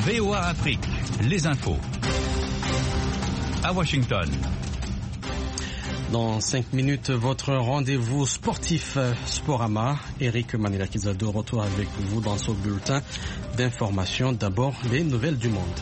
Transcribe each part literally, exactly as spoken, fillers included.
V O A Afrique, les infos. À Washington. Dans cinq minutes, votre rendez-vous sportif Sporama. Eric Manilakisa de retour avec vous dans ce bulletin d'information. D'abord, les nouvelles du monde.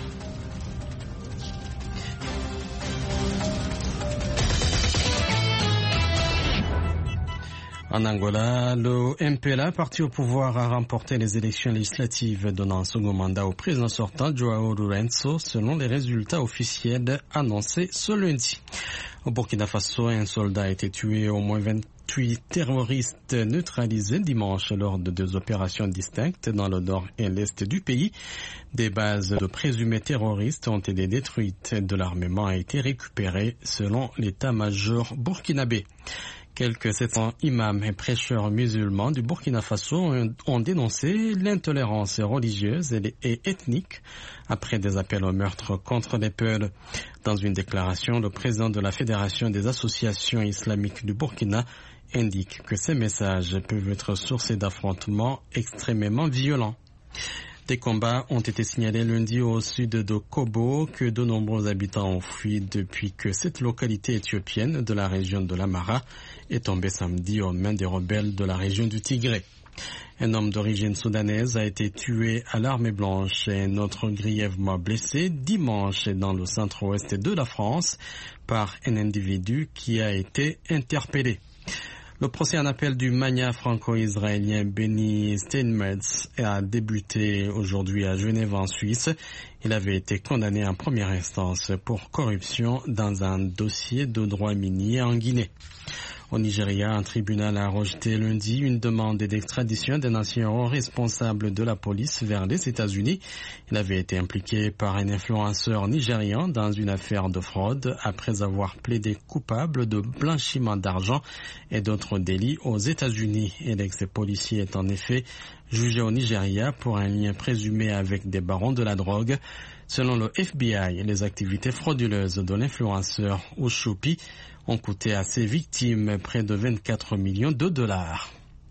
En Angola, le M P L A, parti au pouvoir, a remporté les élections législatives donnant un second mandat au président sortant João Lourenço, selon les résultats officiels annoncés ce lundi. Au Burkina Faso, un soldat a été tué, au moins vingt-huit terroristes neutralisés dimanche lors de deux opérations distinctes dans le nord et l'est du pays. Des bases de présumés terroristes ont été détruites. De l'armement a été récupéré selon l'état-major burkinabé. Quelques sept cents imams et prêcheurs musulmans du Burkina Faso ont dénoncé l'intolérance religieuse et ethnique après des appels au meurtre contre les Peuls. Dans une déclaration, le président de la Fédération des associations islamiques du Burkina indique que ces messages peuvent être source d'affrontements extrêmement violents. Des combats ont été signalés lundi au sud de Kobo, que de nombreux habitants ont fui depuis que cette localité éthiopienne de la région de l'Amara est tombée samedi aux mains des rebelles de la région du Tigré. Un homme d'origine soudanaise a été tué à l'armée blanche et un autre grièvement blessé dimanche dans le centre-ouest de la France par un individu qui a été interpellé. Le procès en appel du magnat franco-israélien Benny Steinmetz a débuté aujourd'hui à Genève en Suisse. Il avait été condamné en première instance pour corruption dans un dossier de droit minier en Guinée. Au Nigeria, un tribunal a rejeté lundi une demande d'extradition d'un ancien haut responsable de la police vers les États-Unis. Il avait été impliqué par un influenceur nigérian dans une affaire de fraude après avoir plaidé coupable de blanchiment d'argent et d'autres délits aux États-Unis. Et l'ex-policier est en effet jugé au Nigeria pour un lien présumé avec des barons de la drogue. Selon le F B I, les activités frauduleuses de l'influenceur Oshupi ont coûté à ses victimes près de vingt-quatre millions de dollars.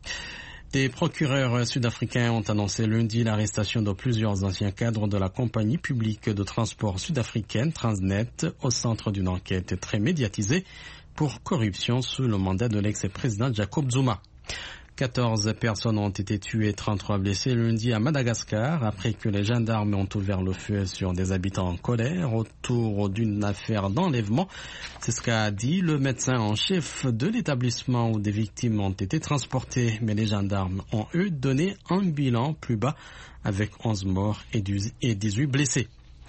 Des procureurs sud-africains ont annoncé lundi l'arrestation de plusieurs anciens cadres de la compagnie publique de transport sud-africaine Transnet au centre d'une enquête très médiatisée pour corruption sous le mandat de l'ex-président Jacob Zuma. quatorze personnes ont été tuées, trente-trois blessées lundi à Madagascar après que les gendarmes ont ouvert le feu sur des habitants en colère autour d'une affaire d'enlèvement. C'est ce qu'a dit le médecin en chef de l'établissement où des victimes ont été transportées. Mais les gendarmes ont, eux, donné un bilan plus bas avec onze morts et dix-huit blessés.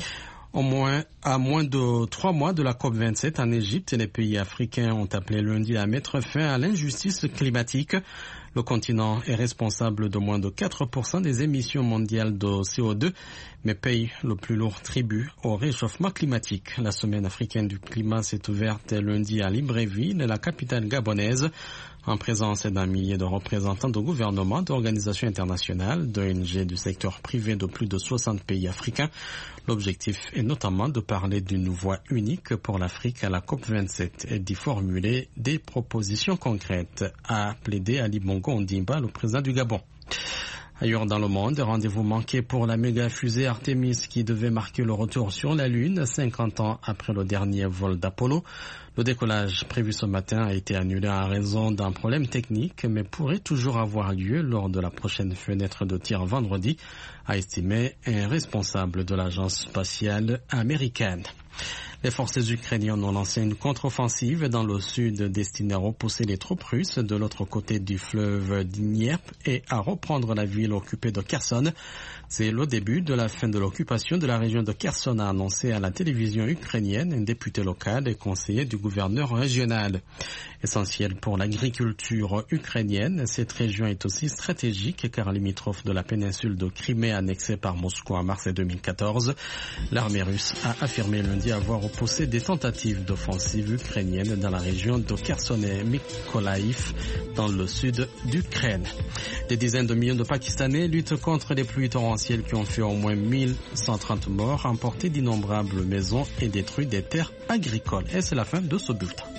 Au moins, à moins de trois mois de la COP vingt-sept en Égypte, les pays africains ont appelé lundi à mettre fin à l'injustice climatique. Le continent est responsable de moins de quatre pour cent des émissions mondiales de C O deux, mais paye le plus lourd tribut au réchauffement climatique. La semaine africaine du climat s'est ouverte lundi à Libreville, la capitale gabonaise, en présence d'un millier de représentants de gouvernements, d'organisations internationales, d'O N G du secteur privé de plus de soixante pays africains. L'objectif est notamment de parler d'une voie unique pour l'Afrique à la COP vingt-sept et d'y formuler des propositions concrètes, a plaidé Ali Bongo Ondimba, le président du Gabon. Ailleurs dans le monde, rendez-vous manqué pour la méga fusée Artemis qui devait marquer le retour sur la Lune cinquante ans après le dernier vol d'Apollo. Le décollage prévu ce matin a été annulé en raison d'un problème technique, mais pourrait toujours avoir lieu lors de la prochaine fenêtre de tir vendredi, a estimé un responsable de l'agence spatiale américaine. Les forces ukrainiennes ont lancé une contre-offensive dans le sud destinée à repousser les troupes russes de l'autre côté du fleuve Dniepr et à reprendre la ville occupée de Kherson. C'est le début de la fin de l'occupation de la région de Kherson, a annoncé à la télévision ukrainienne un député local et conseiller du gouverneur régional. Essentielle pour l'agriculture ukrainienne, cette région est aussi stratégique car limitrophe de la péninsule de Crimée annexée par Moscou en mars deux mille quatorze. L'armée russe a affirmé lundi avoir repoussé des tentatives d'offensive ukrainienne dans la région de Kherson et Mykolaïv dans le sud d'Ukraine. Des dizaines de millions de Pakistanais luttent contre les pluies torrentielles qui ont fait au moins mille cent trente morts, emporté d'innombrables maisons et détruit des terres agricoles. Et c'est la fin de ce bulletin.